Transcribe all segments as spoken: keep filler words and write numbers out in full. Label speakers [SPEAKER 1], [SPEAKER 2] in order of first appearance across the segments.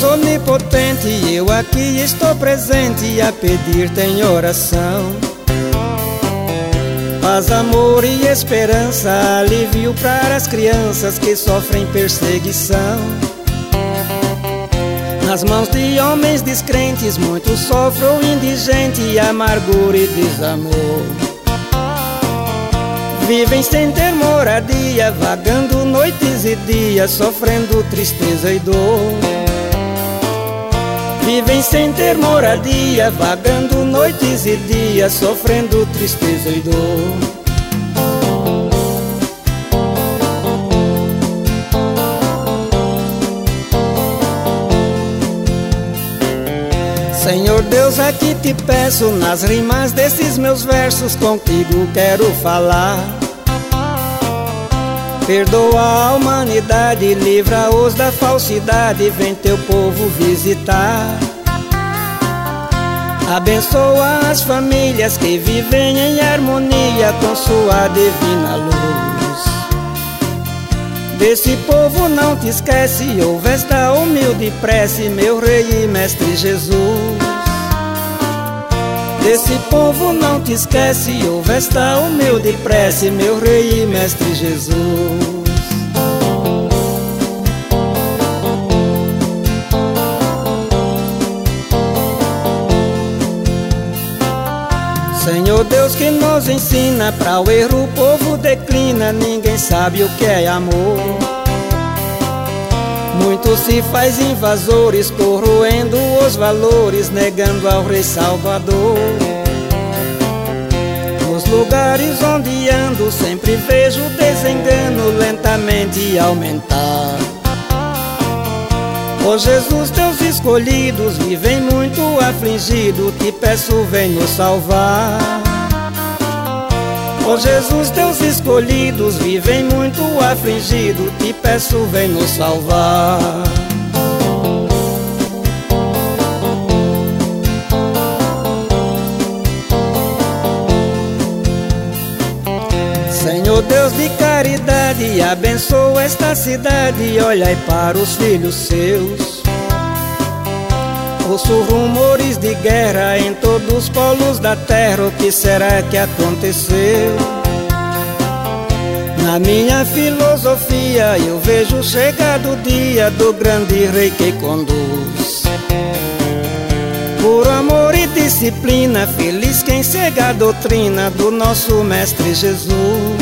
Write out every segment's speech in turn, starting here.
[SPEAKER 1] onipotente, eu aqui estou presente a pedir-te em oração. Paz, amor e esperança, alívio para as crianças que sofrem perseguição. Nas mãos de homens descrentes, muitos sofrem indigente, amargura e desamor. Vivem sem ter moradia, vagando noites e dias, sofrendo tristeza e dor. Vivem sem ter moradia, vagando noites e dias, sofrendo tristeza e dor. Senhor Deus, aqui te peço, nas rimas desses meus versos, contigo quero falar. Perdoa a humanidade, livra-os da falsidade, vem teu povo visitar. Abençoa as famílias que vivem em harmonia com sua divina luz. Desse povo não te esquece, ouve esta humilde prece, meu Rei e Mestre Jesus. Desse povo não te esquece, ouve esta humilde prece, meu Rei e Mestre Jesus. Senhor Deus que nos ensina, para o erro o povo declina, ninguém sabe o que é amor. Muito se faz invasores, corroendo os valores, negando ao Rei Salvador. Nos lugares onde ando, sempre vejo o desengano lentamente aumentar. Ó Jesus, teus escolhidos vivem muito afligidos, te peço, vem nos salvar. Ó Jesus, teus escolhidos vivem muito afligidos, te peço, vem nos salvar. Senhor Deus de caridade, abençoa esta cidade, olhai para os filhos seus. Ouço rumores de guerra em todos os polos da terra, o que será que aconteceu? Na minha filosofia eu vejo chegado o dia do grande Rei que conduz. Por amor e disciplina, feliz quem segue a doutrina do nosso Mestre Jesus.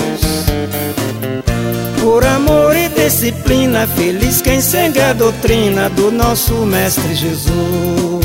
[SPEAKER 1] Por amor e disciplina, feliz quem segue a doutrina do nosso Mestre Jesus.